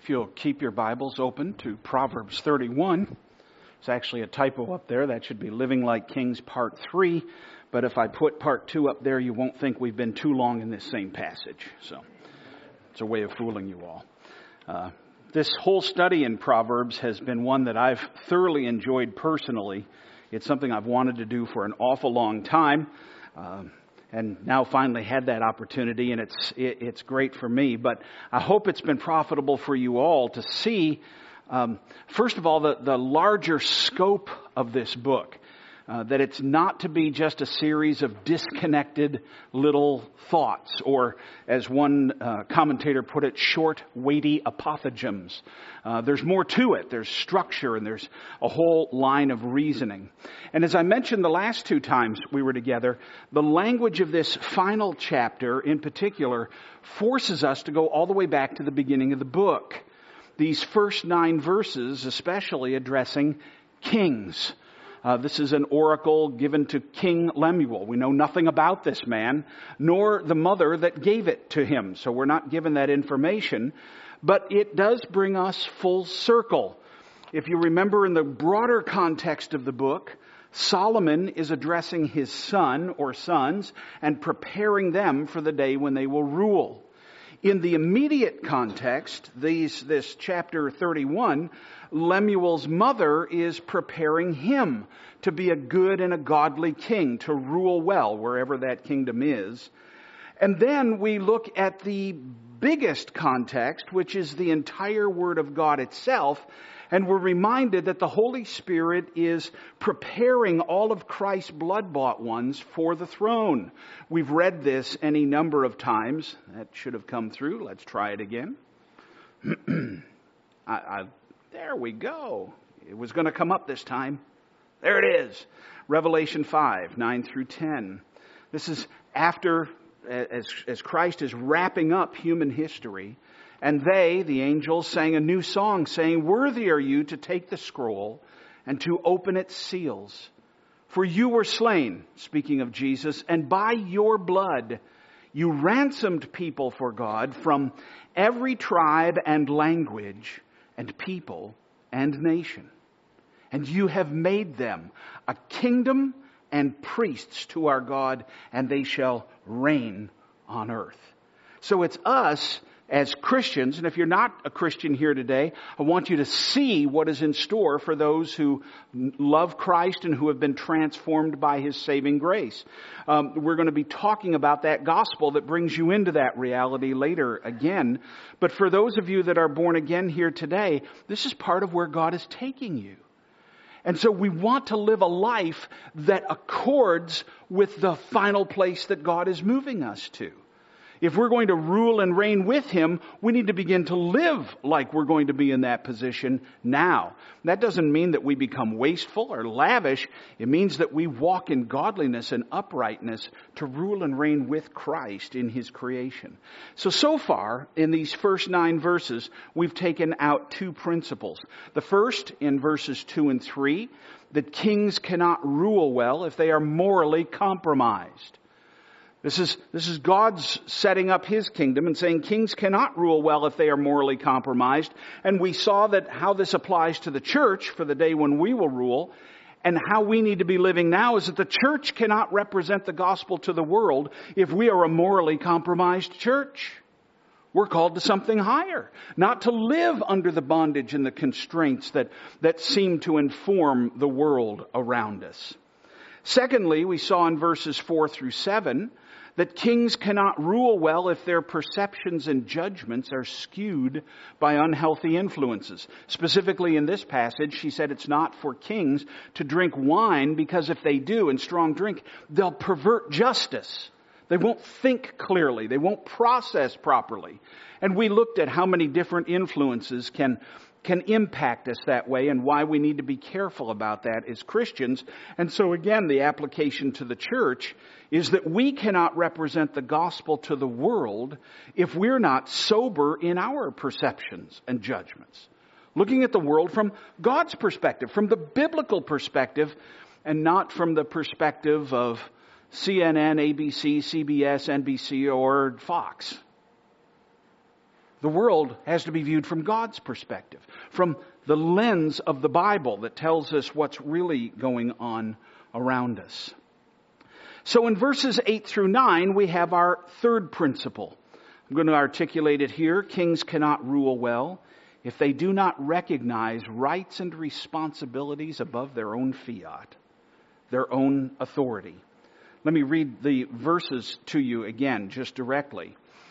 If you'll keep your Bibles open to Proverbs 31. It's actually a typo up there. That should be Living Like Kings Part 3. But if I put Part 2 up there, you won't think we've been too long in this same passage. So it's a way of fooling you all. This whole study in Proverbs has been one that I've thoroughly enjoyed personally. It's something I've wanted to do for an awful long time. And now finally had that opportunity, and it's great for me. But I hope it's been profitable for you all to see, first of all, the larger scope of this book. That it's not to be just a series of disconnected little thoughts, or as one commentator put it, short, weighty apothegms. There's more to it. There's structure, and there's a whole line of reasoning. And as I mentioned the last two times we were together, the language of this final chapter in particular forces us to go all the way back to the beginning of the book. These first 9 verses especially addressing kings. This is an oracle given to King Lemuel. We know nothing about this man, nor the mother that gave it to him. So we're not given that information. But it does bring us full circle. If you remember in the broader context of the book, Solomon is addressing his son or sons and preparing them for the day when they will rule. In the immediate context, this chapter 31, Lemuel's mother is preparing him to be a good and a godly king, to rule well wherever that kingdom is. And then we look at the biggest context, which is the entire Word of God itself, and we're reminded that the Holy Spirit is preparing all of Christ's blood-bought ones for the throne. We've read this any number of times. That should have come through. Let's try it again. There we go. It was going to come up this time. There it is. Revelation 5, 9 through 10. This is after, as Christ is wrapping up human history. And they, the angels, sang a new song, saying, "Worthy are you to take the scroll and to open its seals. For you were slain," speaking of Jesus, "and by your blood you ransomed people for God from every tribe and language and people and nation. And you have made them a kingdom and priests to our God, and they shall reign on earth." So it's us as Christians, and if you're not a Christian here today, I want you to see what is in store for those who love Christ and who have been transformed by His saving grace. We're going to be talking about that gospel that brings you into that reality later again. But for those of you that are born again here today, this is part of where God is taking you. And so we want to live a life that accords with the final place that God is moving us to. If we're going to rule and reign with Him, we need to begin to live like we're going to be in that position now. That doesn't mean that we become wasteful or lavish. It means that we walk in godliness and uprightness to rule and reign with Christ in His creation. So far, in these first 9 verses, we've taken out 2 principles. The first, in verses 2 and 3, that kings cannot rule well if they are morally compromised. This is God's setting up His kingdom and saying kings cannot rule well if they are morally compromised. And we saw that how this applies to the church for the day when we will rule, and how we need to be living now is that the church cannot represent the gospel to the world if we are a morally compromised church. We're called to something higher, not to live under the bondage and the constraints that seem to inform the world around us. Secondly, we saw in verses 4 through 7 that kings cannot rule well if their perceptions and judgments are skewed by unhealthy influences. Specifically in this passage, she said it's not for kings to drink wine because if they do, and strong drink, they'll pervert justice. They won't think clearly. They won't process properly. And we looked at how many different influences can impact us that way and why we need to be careful about that as Christians. And so again, the application to the church is that we cannot represent the gospel to the world if we're not sober in our perceptions and judgments. Looking at the world from God's perspective, from the biblical perspective, and not from the perspective of CNN, ABC, CBS, NBC, or Fox. The world has to be viewed from God's perspective, from the lens of the Bible that tells us what's really going on around us. So in verses 8 through 9, we have our third principle. I'm going to articulate it here. Kings cannot rule well if they do not recognize rights and responsibilities above their own fiat, their own authority. Let me read the verses to you again, just directly.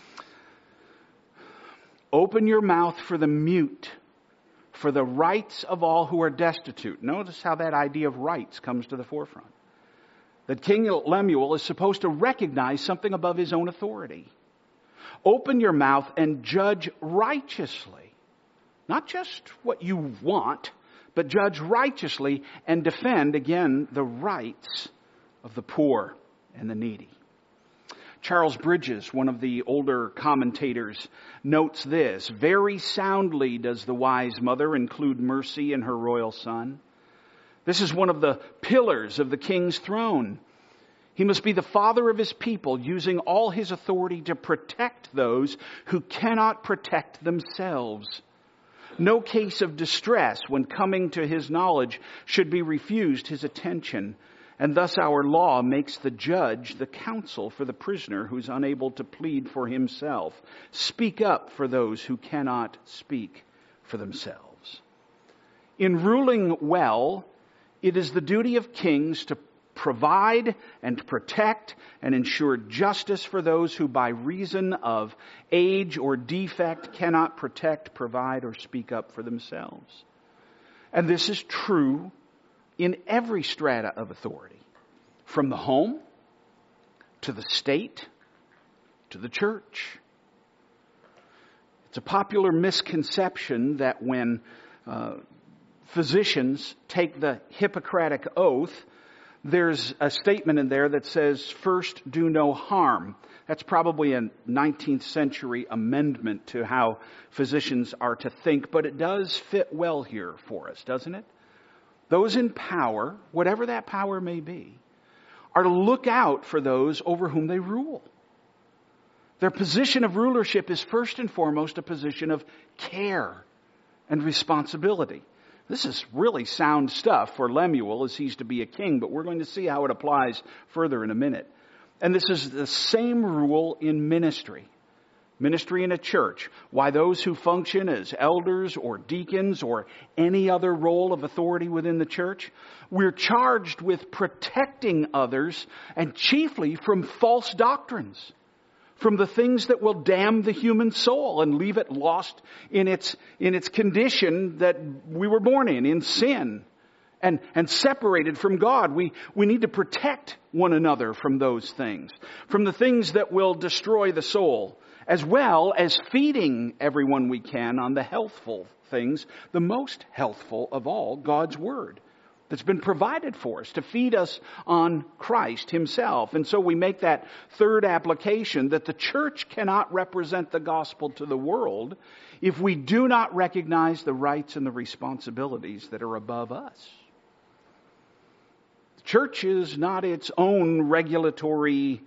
Open your mouth for the mute, for the rights of all who are destitute. Notice how that idea of rights comes to the forefront. That King Lemuel is supposed to recognize something above his own authority. Open your mouth and judge righteously. Not just what you want, but judge righteously and defend, again, the rights of the poor and the needy. Charles Bridges, one of the older commentators, notes this: very soundly does the wise mother include mercy in her royal son. This is one of the pillars of the king's throne. He must be the father of his people, using all his authority to protect those who cannot protect themselves. No case of distress, when coming to his knowledge, should be refused his attention. And thus our law makes the judge the counsel for the prisoner who's unable to plead for himself. Speak up for those who cannot speak for themselves. In ruling well, it is the duty of kings to provide and protect and ensure justice for those who by reason of age or defect cannot protect, provide, or speak up for themselves. And this is true in every strata of authority, from the home to the state to the church. It's a popular misconception that when physicians take the Hippocratic Oath, there's a statement in there that says, first, do no harm. That's probably a 19th century amendment to how physicians are to think, but it does fit well here for us, doesn't it? Those in power, whatever that power may be, are to look out for those over whom they rule. Their position of rulership is first and foremost a position of care and responsibility. This is really sound stuff for Lemuel as he's to be a king, but we're going to see how it applies further in a minute. And this is the same rule in ministry. Ministry in a church. Why those who function as elders or deacons or any other role of authority within the church, we're charged with protecting others and chiefly from false doctrines, from the things that will damn the human soul and leave it lost in its condition that we were born in sin and separated from God. We need to protect one another from those things, from the things that will destroy the soul, as well as feeding everyone we can on the healthful things, the most healthful of all, God's Word, that's been provided for us to feed us on Christ Himself. And so we make that third application that the church cannot represent the gospel to the world if we do not recognize the rights and the responsibilities that are above us. The church is not its own regulatory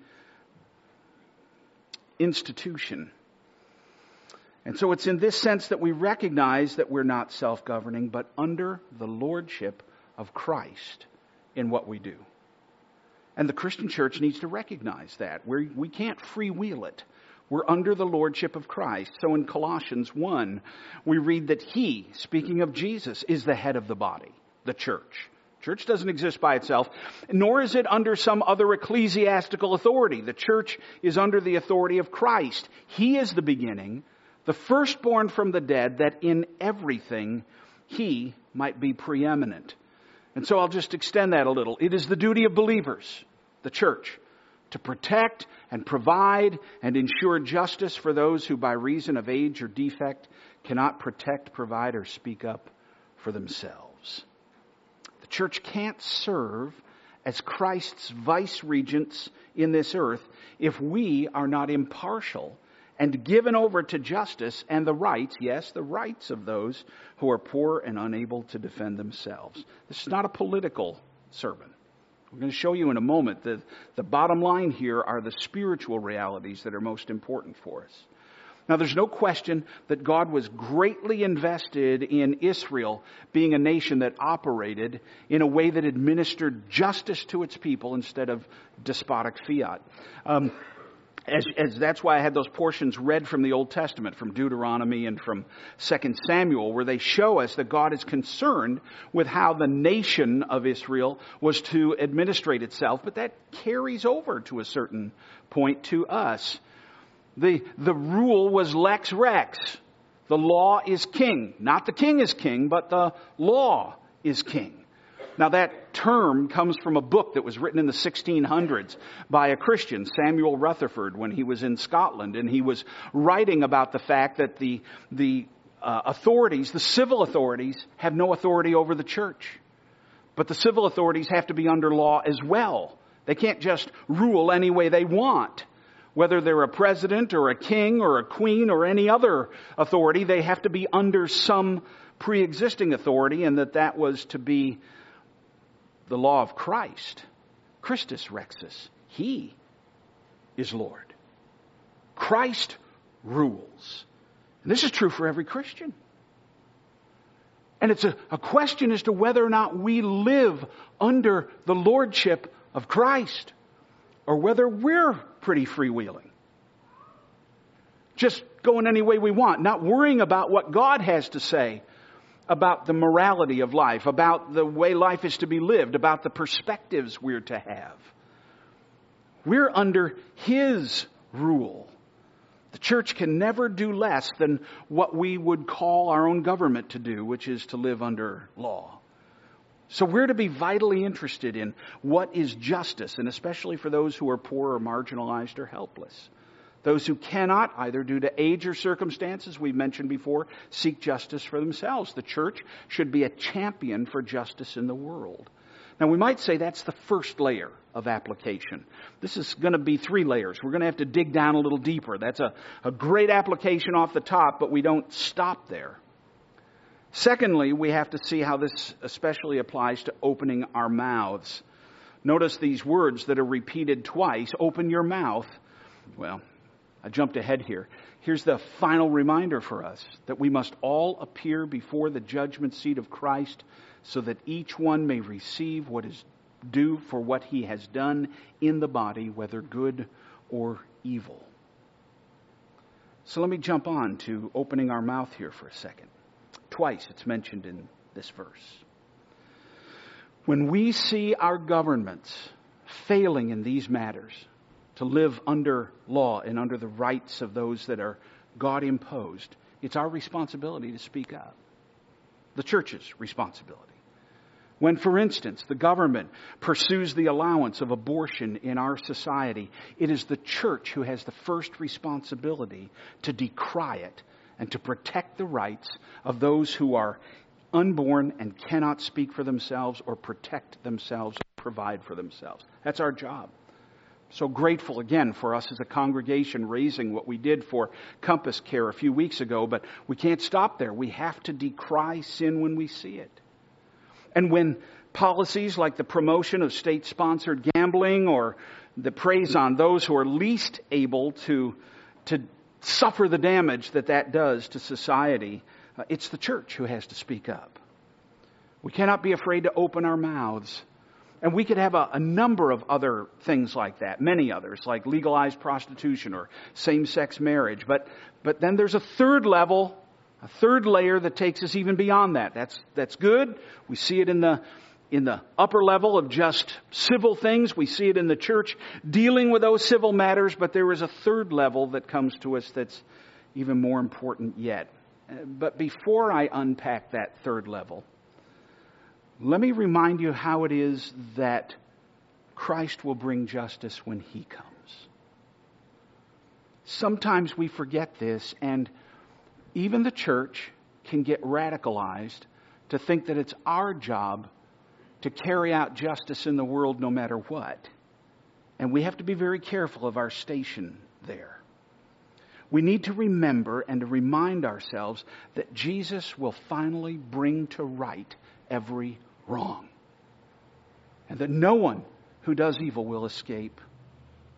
institution. And so it's in this sense that we recognize that we're not self-governing, but under the lordship of Christ in what we do. And the Christian church needs to recognize that. We can't freewheel it. We're under the lordship of Christ. So in Colossians 1, we read that He, speaking of Jesus, is the head of the body, the church. Church doesn't exist by itself, nor is it under some other ecclesiastical authority. The church is under the authority of Christ. He is the beginning, the firstborn from the dead, that in everything He might be preeminent. And so I'll just extend that a little. It is the duty of believers, the church, to protect and provide and ensure justice for those who by reason of age or defect cannot protect, provide, or speak up for themselves. The church can't serve as Christ's vice regents in this earth if we are not impartial and given over to justice and the rights, yes, the rights of those who are poor and unable to defend themselves. This is not a political sermon. We're going to show you in a moment that the bottom line here are the spiritual realities that are most important for us. Now, there's no question that God was greatly invested in Israel being a nation that operated in a way that administered justice to its people instead of despotic fiat. That's why I had those portions read from the Old Testament, from Deuteronomy and from 2 Samuel, where they show us that God is concerned with how the nation of Israel was to administrate itself, but that carries over to a certain point to us. The rule was lex rex. The law is king. Not the king is king, but the law is king. Now that term comes from a book that was written in the 1600s by a Christian, Samuel Rutherford, when he was in Scotland. And he was writing about the fact that the authorities, the civil authorities, have no authority over the church. But the civil authorities have to be under law as well. They can't just rule any way they want. Whether they're a president or a king or a queen or any other authority, they have to be under some pre-existing authority, and that was to be the law of Christ. Christus Rexus. He is Lord. Christ rules. And this is true for every Christian. And it's a question as to whether or not we live under the lordship of Christ, or whether we're pretty freewheeling. Just going any way we want, not worrying about what God has to say about the morality of life, about the way life is to be lived, about the perspectives we're to have. We're under His rule. The church can never do less than what we would call our own government to do, which is to live under law. So we're to be vitally interested in what is justice, and especially for those who are poor or marginalized or helpless. Those who cannot, either due to age or circumstances, we've mentioned before, seek justice for themselves. The church should be a champion for justice in the world. Now, we might say that's the first layer of application. This is going to be 3 layers. We're going to have to dig down a little deeper. That's a great application off the top, but we don't stop there. Secondly, we have to see how this especially applies to opening our mouths. Notice these words that are repeated twice. Open your mouth. Well, I jumped ahead here. Here's the final reminder for us, that we must all appear before the judgment seat of Christ, so that each one may receive what is due for what he has done in the body, whether good or evil. So let me jump on to opening our mouth here for a second. Twice it's mentioned in this verse. When we see our governments failing in these matters, to live under law and under the rights of those that are God imposed, it's our responsibility to speak up. The church's responsibility. When, for instance, the government pursues the allowance of abortion in our society, it is the church who has the first responsibility to decry it and to protect the rights of those who are unborn and cannot speak for themselves or protect themselves or provide for themselves. That's our job. So grateful again for us as a congregation raising what we did for Compass Care a few weeks ago, but we can't stop there. We have to decry sin when we see it. And when policies like the promotion of state-sponsored gambling or the praise on those who are least able to suffer the damage that does to society, it's the church who has to speak up. We cannot be afraid to open our mouths. And we could have a number of other things like that, many others, like legalized prostitution or same-sex marriage. But then there's a third level, a third layer that takes us even beyond that. That's good. We see it in the upper level of just civil things. We see it in the church dealing with those civil matters. But there is a third level that comes to us that's even more important yet. But before I unpack that third level, let me remind you how it is that Christ will bring justice when He comes. Sometimes we forget this, and even the church can get radicalized to think that it's our job to carry out justice in the world no matter what. And we have to be very careful of our station there. We need to remember and to remind ourselves that Jesus will finally bring to right every wrong, and that no one who does evil will escape.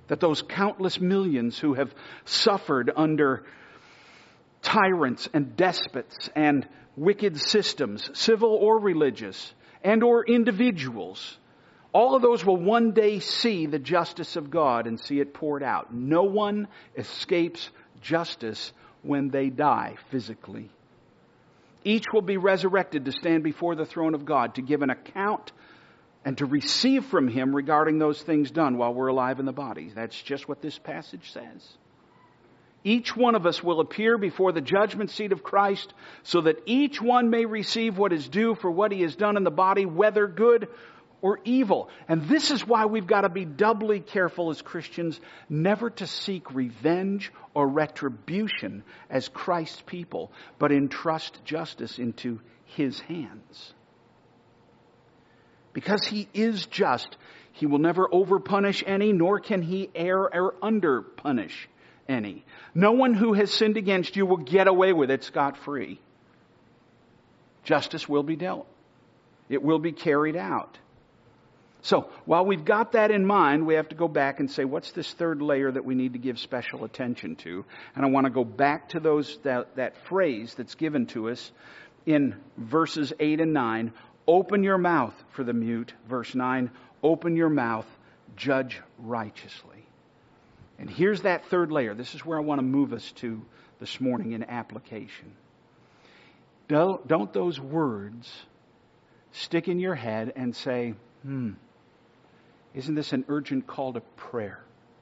That those countless millions who have suffered under tyrants and despots and wicked systems, civil or religious, and or individuals, all of those will one day see the justice of God and see it poured out. No one escapes justice when they die physically. Each will be resurrected to stand before the throne of God, to give an account and to receive from Him regarding those things done while we're alive in the body. That's just what this passage says. Each one of us will appear before the judgment seat of Christ so that each one may receive what is due for what he has done in the body, whether good or evil. And this is why we've got to be doubly careful as Christians never to seek revenge or retribution as Christ's people, but entrust justice into His hands. Because He is just, He will never overpunish any, nor can He err or underpunish any. No one who has sinned against you will get away with it scot-free. Justice will be dealt. It will be carried out. So, while we've got that in mind, we have to go back and say, what's this third layer that we need to give special attention to? And I want to go back to that phrase that's given to us in verses 8 and 9. Open your mouth for the mute. Verse 9, open your mouth, judge righteously. And here's that third layer. This is where I want to move us to this morning in application. Don't those words stick in your head and say, isn't this an urgent call to prayer?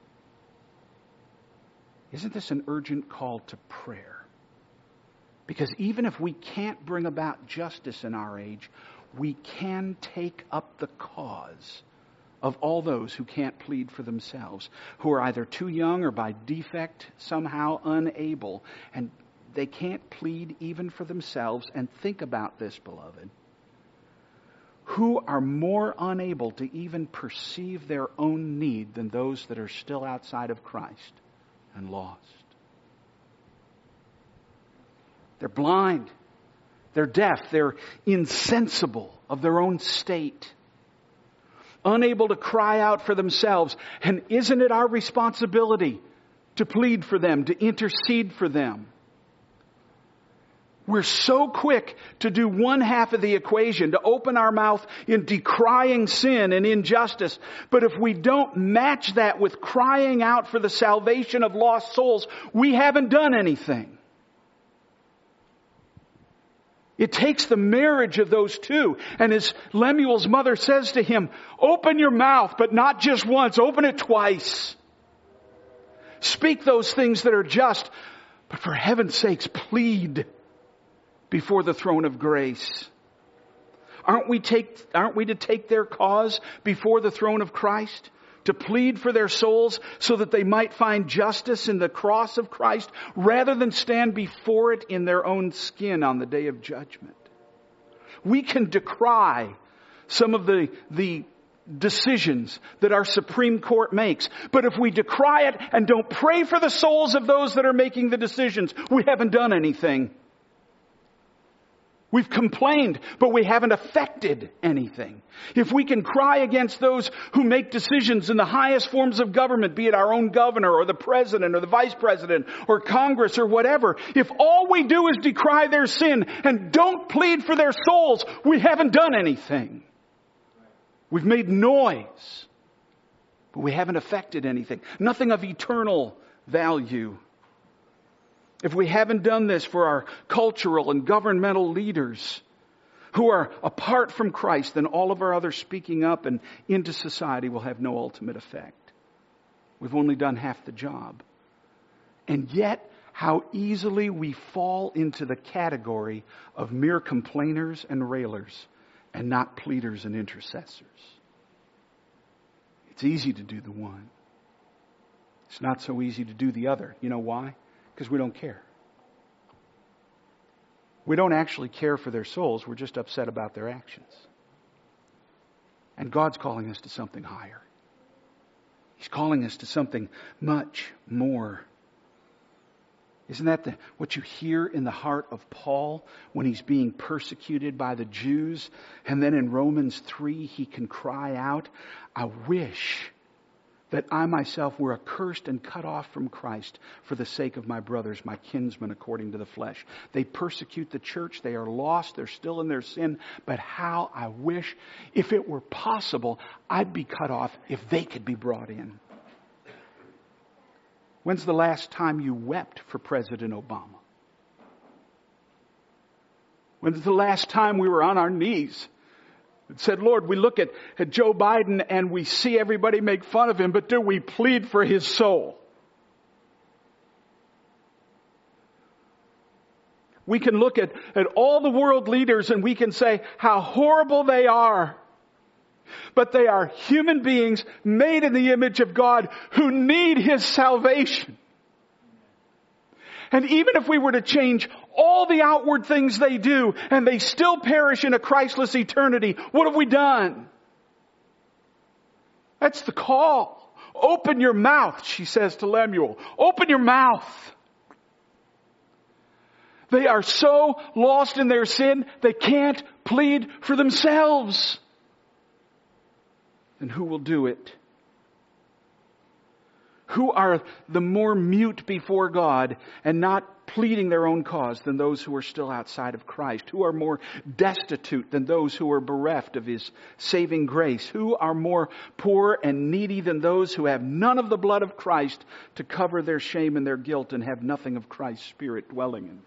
Isn't this an urgent call to prayer? Because even if we can't bring about justice in our age, we can take up the cause of all those who can't plead for themselves, who are either too young or by defect somehow unable, and they can't plead even for themselves. And think about this, beloved. Who are more unable to even perceive their own need than those that are still outside of Christ and lost? They're blind. They're deaf. They're insensible of their own state. Unable to cry out for themselves. And isn't it our responsibility to plead for them, to intercede for them? We're so quick to do one half of the equation, to open our mouth in decrying sin and injustice. But if we don't match that with crying out for the salvation of lost souls, we haven't done anything. It takes the marriage of those two. And as Lemuel's mother says to him, open your mouth, but not just once, open it twice. Speak those things that are just, but for heaven's sakes, plead before the throne of grace. Aren't we to take their cause before the throne of Christ? To plead for their souls so that they might find justice in the cross of Christ rather than stand before it in their own skin on the day of judgment. We can decry some of the decisions that our Supreme Court makes. But if we decry it and don't pray for the souls of those that are making the decisions, we haven't done anything. We've complained, but we haven't affected anything. If we can cry against those who make decisions in the highest forms of government, be it our own governor or the president or the vice president or Congress or whatever, if all we do is decry their sin and don't plead for their souls, we haven't done anything. We've made noise, but we haven't affected anything. Nothing of eternal value. If we haven't done this for our cultural and governmental leaders who are apart from Christ, then all of our other speaking up and into society will have no ultimate effect. We've only done half the job. And yet, how easily we fall into the category of mere complainers and railers and not pleaders and intercessors. It's easy to do the one. It's not so easy to do the other. You know why? Because we don't care. We don't actually care for their souls. We're just upset about their actions. And God's calling us to something higher. He's calling us to something much more. Isn't that what you hear in the heart of Paul when he's being persecuted by the Jews? And then in Romans 3, he can cry out, I wish that I myself were accursed and cut off from Christ for the sake of my brothers, my kinsmen according to the flesh. They persecute the church. They are lost. They're still in their sin. But how I wish, if it were possible, I'd be cut off if they could be brought in. When's the last time you wept for President Obama? When's the last time we were on our knees and said, Lord, we look at Joe Biden and we see everybody make fun of him, but do we plead for his soul? We can look at all the world leaders and we can say how horrible they are. But they are human beings made in the image of God who need His salvation. And even if we were to change all the outward things they do and they still perish in a Christless eternity, what have we done? That's the call. Open your mouth, she says to Lemuel. Open your mouth. They are so lost in their sin, they can't plead for themselves. And who will do it? Who are the more mute before God and not pleading their own cause than those who are still outside of Christ? Who are more destitute than those who are bereft of His saving grace? Who are more poor and needy than those who have none of the blood of Christ to cover their shame and their guilt and have nothing of Christ's Spirit dwelling in them?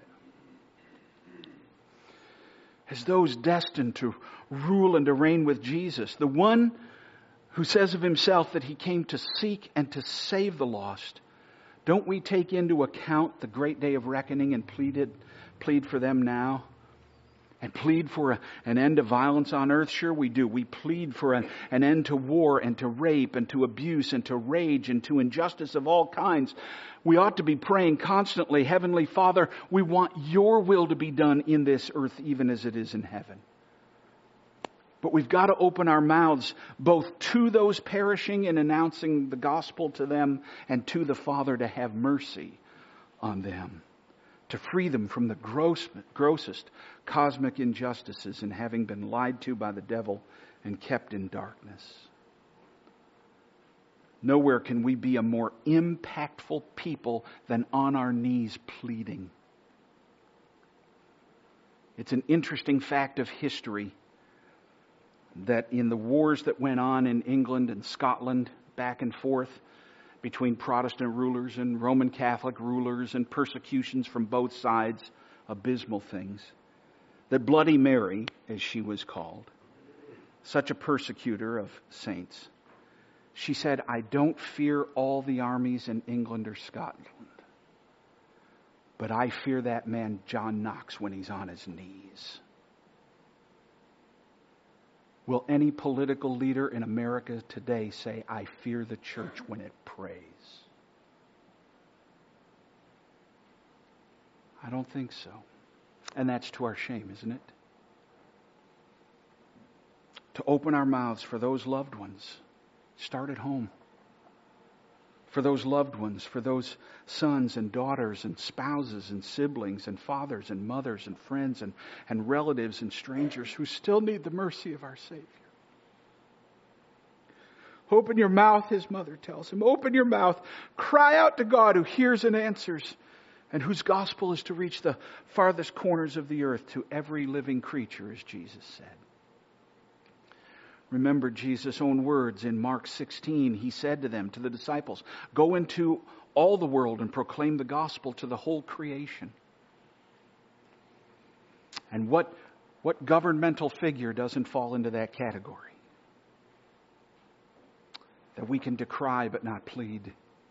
As those destined to rule and to reign with Jesus, the one who says of Himself that He came to seek and to save the lost, don't we take into account the great day of reckoning and plead for them now? And plead for an end to violence on earth? Sure we do. We plead for an end to war and to rape and to abuse and to rage and to injustice of all kinds. We ought to be praying constantly, Heavenly Father, we want Your will to be done in this earth even as it is in heaven. But we've got to open our mouths both to those perishing in announcing the gospel to them and to the Father to have mercy on them, to free them from the grossest cosmic injustices and having been lied to by the devil and kept in darkness. Nowhere can we be a more impactful people than on our knees pleading. It's an interesting fact of history that in the wars that went on in England and Scotland back and forth between Protestant rulers and Roman Catholic rulers and persecutions from both sides, abysmal things, that Bloody Mary, as she was called, such a persecutor of saints, she said, I don't fear all the armies in England or Scotland, but I fear that man John Knox when he's on his knees. Will any political leader in America today say, I fear the church when it prays? I don't think so. And that's to our shame, isn't it? To open our mouths for those loved ones. Start at home. For those loved ones, for those sons and daughters and spouses and siblings and fathers and mothers and friends and relatives and strangers who still need the mercy of our Savior. Open your mouth, his mother tells him. Open your mouth. Cry out to God who hears and answers and whose gospel is to reach the farthest corners of the earth to every living creature, as Jesus said. Remember Jesus' own words in Mark 16. He said to them, to the disciples, go into all the world and proclaim the gospel to the whole creation. And what governmental figure doesn't fall into that category? That we can decry but not plead.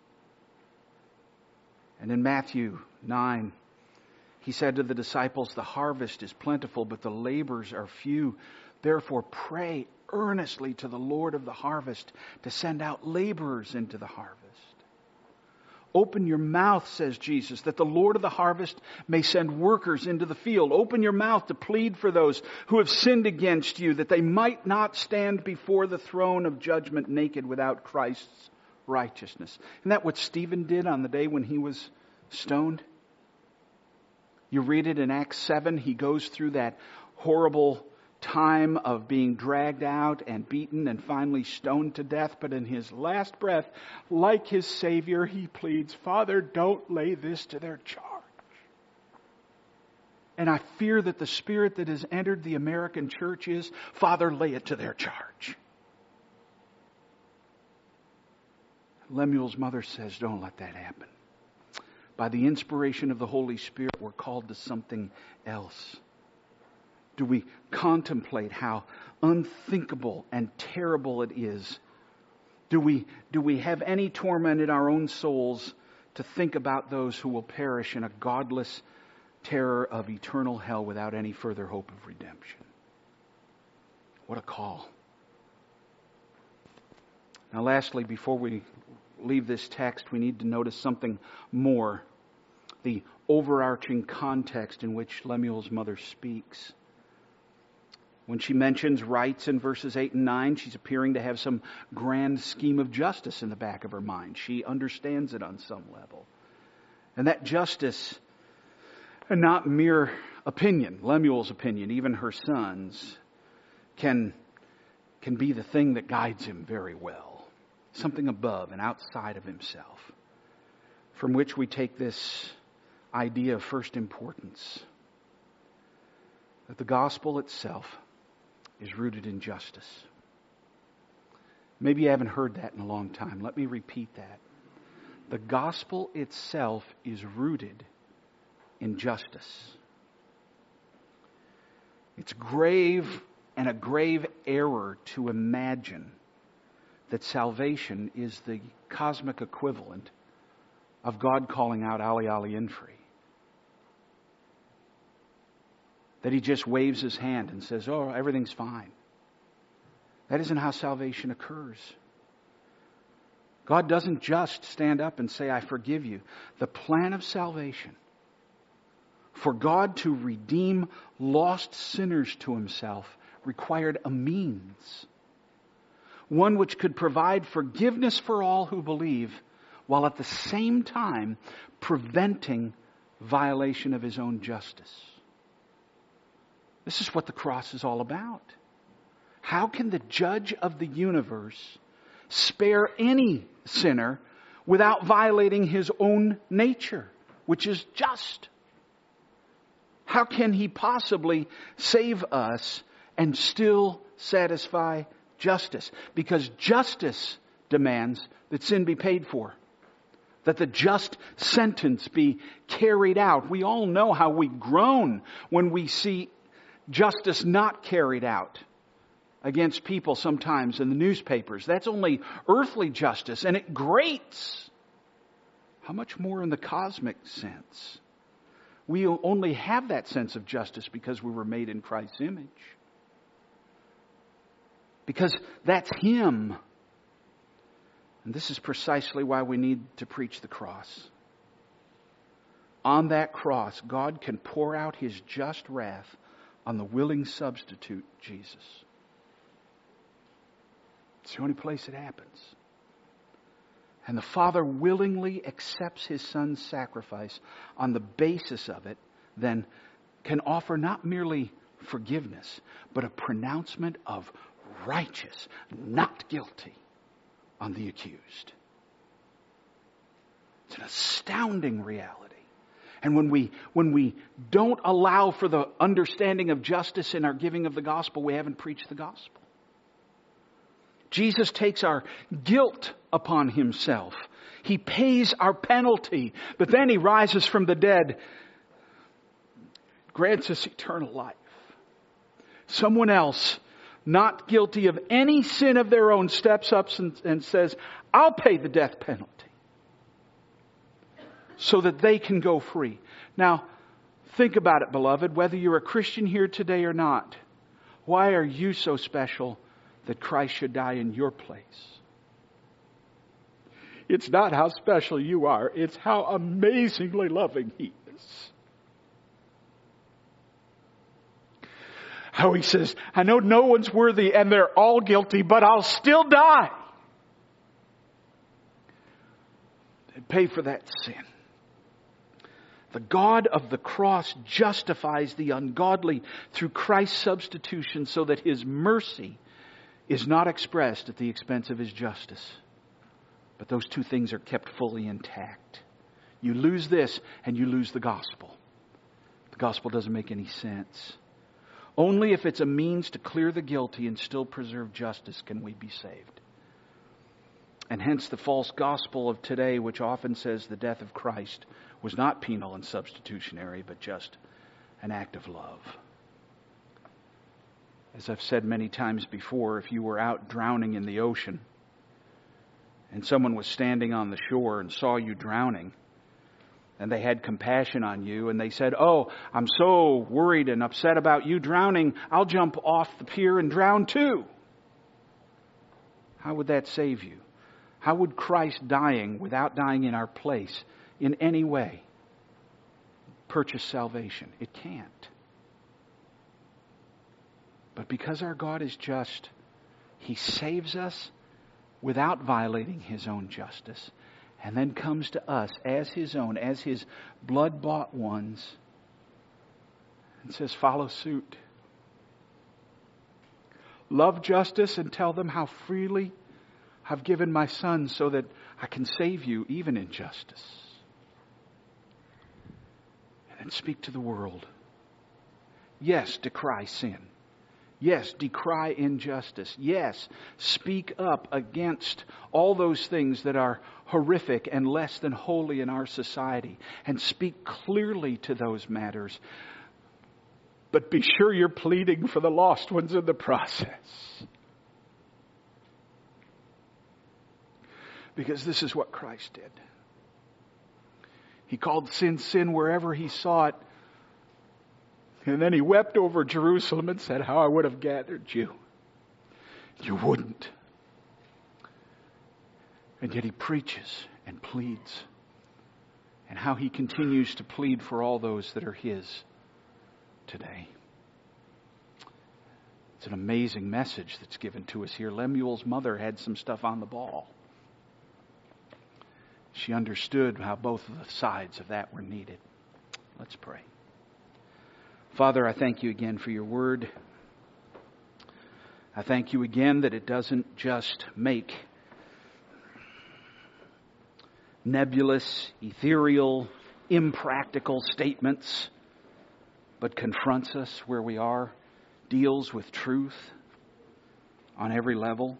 And in Matthew 9, he said to the disciples, the harvest is plentiful, but the laborers are few. Therefore pray earnestly to the Lord of the harvest to send out laborers into the harvest. Open your mouth, says Jesus, that the Lord of the harvest may send workers into the field. Open your mouth to plead for those who have sinned against you, that they might not stand before the throne of judgment naked without Christ's righteousness. Isn't that what Stephen did on the day when he was stoned? You read it in Acts 7. He goes through that horrible time of being dragged out and beaten and finally stoned to death. But in his last breath, like his Savior, he pleads, Father, don't lay this to their charge. And I fear that the spirit that has entered the American church is, Father, lay it to their charge. Lemuel's mother says, don't let that happen. By the inspiration of the Holy Spirit, we're called to something else. Do we contemplate how unthinkable and terrible it is? Do we have any torment in our own souls to think about those who will perish in a godless terror of eternal hell without any further hope of redemption? What a call. Now lastly, before we leave this text, we need to notice something more. The overarching context in which Lemuel's mother speaks. When she mentions rights in verses 8 and 9, she's appearing to have some grand scheme of justice in the back of her mind. She understands it on some level. And that justice, and not mere opinion, Lemuel's opinion, even her son's, can be the thing that guides him very well. Something above and outside of himself. From which we take this idea of first importance. That the gospel itself is rooted in justice. Maybe you haven't heard that in a long time. Let me repeat that. The gospel itself is rooted in justice. It's grave and a grave error to imagine that salvation is the cosmic equivalent of God calling out Ali Ali Infri. That He just waves His hand and says, oh, everything's fine. That isn't how salvation occurs. God doesn't just stand up and say, I forgive you. The plan of salvation, for God to redeem lost sinners to Himself, required a means. One which could provide forgiveness for all who believe, while at the same time preventing violation of His own justice. This is what the cross is all about. How can the judge of the universe spare any sinner without violating His own nature, which is just? How can He possibly save us and still satisfy justice? Because justice demands that sin be paid for. That the just sentence be carried out. We all know how we groan when we see justice not carried out against people sometimes in the newspapers. That's only earthly justice, and it grates. How much more in the cosmic sense? We only have that sense of justice because we were made in Christ's image. Because that's Him. And this is precisely why we need to preach the cross. On that cross, God can pour out His just wrath on the willing substitute, Jesus. It's the only place it happens. And the Father willingly accepts His Son's sacrifice on the basis of it, then can offer not merely forgiveness, but a pronouncement of righteous, not guilty, on the accused. It's an astounding reality. And when we don't allow for the understanding of justice in our giving of the gospel, we haven't preached the gospel. Jesus takes our guilt upon Himself. He pays our penalty, but then He rises from the dead, grants us eternal life. Someone else, not guilty of any sin of their own, steps up and says, I'll pay the death penalty, so that they can go free. Now, think about it, beloved, whether you're a Christian here today or not. Why are you so special that Christ should die in your place? It's not how special you are. It's how amazingly loving He is. How He says, I know no one's worthy and they're all guilty, but I'll still die and pay for that sin. The God of the cross justifies the ungodly through Christ's substitution so that His mercy is not expressed at the expense of His justice. But those two things are kept fully intact. You lose this and you lose the gospel. The gospel doesn't make any sense. Only if it's a means to clear the guilty and still preserve justice can we be saved. And hence the false gospel of today, which often says the death of Christ was not penal and substitutionary, but just an act of love. As I've said many times before, if you were out drowning in the ocean and someone was standing on the shore and saw you drowning, and they had compassion on you, and they said, "Oh, I'm so worried and upset about you drowning, I'll jump off the pier and drown too." How would that save you? How would Christ dying without dying in our place in any way purchase salvation? It can't. But because our God is just, He saves us without violating His own justice, and then comes to us as His own, as His blood-bought ones, and says, follow suit. Love justice and tell them how freely I've given my Son so that I can save you even in justice. And then speak to the world. Yes, decry sin. Yes, decry injustice. Yes, speak up against all those things that are horrific and less than holy in our society. And speak clearly to those matters. But be sure you're pleading for the lost ones in the process. Because this is what Christ did. He called sin, sin wherever He saw it. And then He wept over Jerusalem and said, how I would have gathered you. You wouldn't. And yet He preaches and pleads. And how He continues to plead for all those that are His today. It's an amazing message that's given to us here. Lemuel's mother had some stuff on the ball. She understood how both of the sides of that were needed. Let's pray. Father, I thank You again for Your word. I thank You again that it doesn't just make nebulous, ethereal, impractical statements, but confronts us where we are, deals with truth on every level.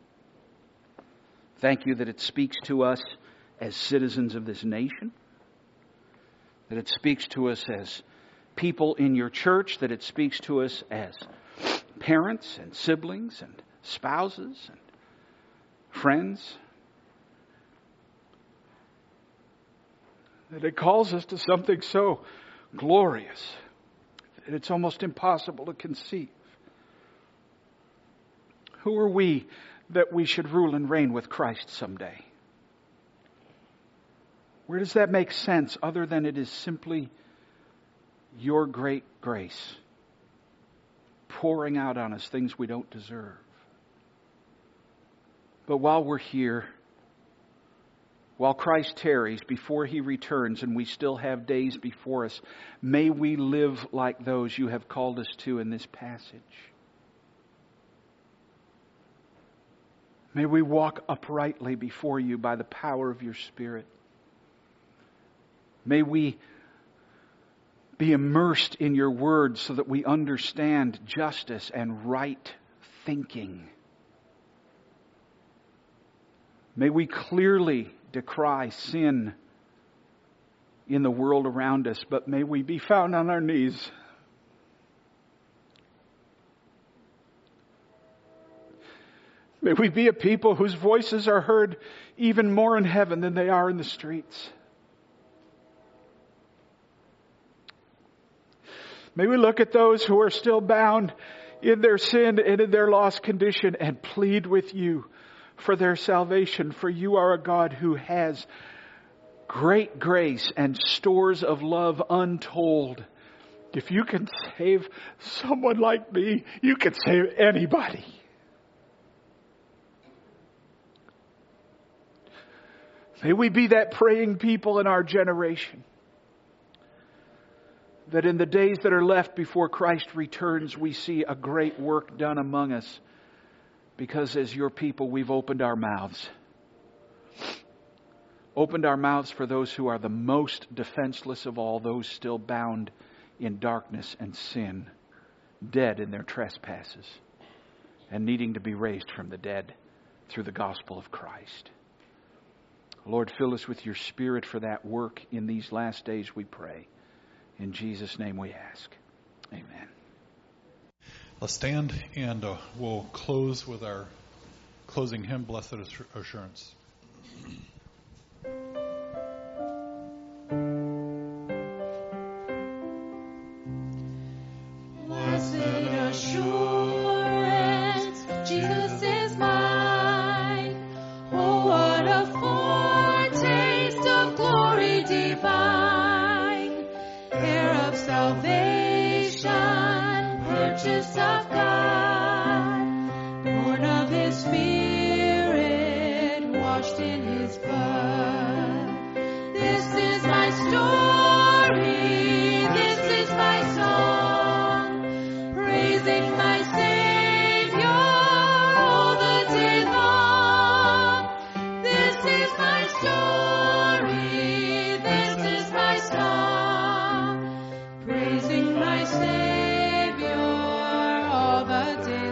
Thank You that it speaks to us as citizens of this nation, that it speaks to us as people in Your church, that it speaks to us as parents and siblings and spouses and friends, that it calls us to something so glorious that it's almost impossible to conceive. Who are we that we should rule and reign with Christ someday? Where does that make sense other than it is simply Your great grace pouring out on us things we don't deserve? But while we're here, while Christ tarries before He returns and we still have days before us, may we live like those You have called us to in this passage. May we walk uprightly before You by the power of Your Spirit. May we be immersed in Your word so that we understand justice and right thinking. May we clearly decry sin in the world around us, but may we be found on our knees. May we be a people whose voices are heard even more in heaven than they are in the streets. May we look at those who are still bound in their sin and in their lost condition and plead with You for their salvation. For You are a God who has great grace and stores of love untold. If You can save someone like me, You can save anybody. May we be that praying people in our generation that in the days that are left before Christ returns, we see a great work done among us, because as your people, we've opened our mouths. Opened our mouths for those who are the most defenseless of all, those still bound in darkness and sin, dead in their trespasses, and needing to be raised from the dead through the gospel of Christ. Lord, fill us with your Spirit for that work in these last days, we pray. In Jesus' name we ask. Amen. Let's stand and we'll close with our closing hymn, Blessed Assurance. Blessed assurance, Jesus is mine. Oh, what a foretaste of glory divine, heir of salvation, purchase of God, born of His Spirit, washed in His blood. This is my story, this is my song, praising my Savior all the day long. This is my story, this is my song, praising my Savior all the day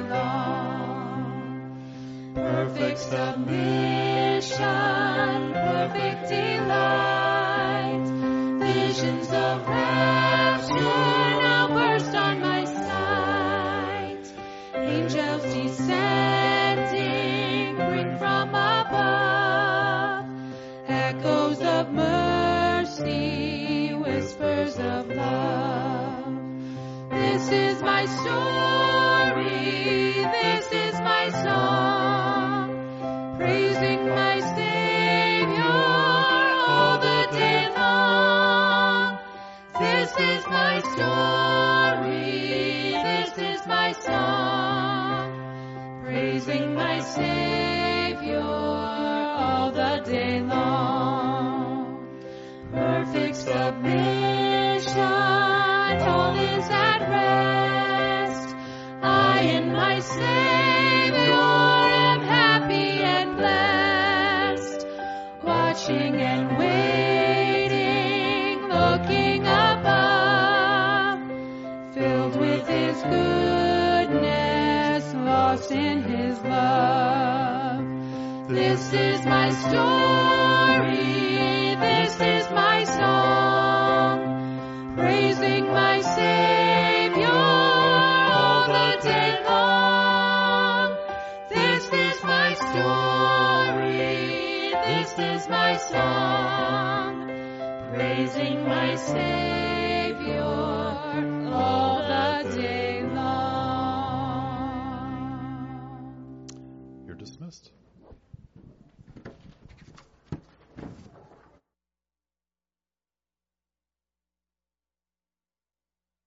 long. Perfect submission, perfect delight, visions of rapture now burst on my sight. Angels descending bring from above echoes of mercy, whispers of love. This is my story, this is my song, praising my Savior all the day long. This is my story, this is my song, praising my Savior all the day long. Perfect submission, all is at rest. I in my Savior am happy and blessed, watching and waiting, looking above, filled with His goodness, lost in His love. This is my story, this is my song, praising my Savior all the day long. This is my story, this is my song, praising my Savior all the day long. You're dismissed.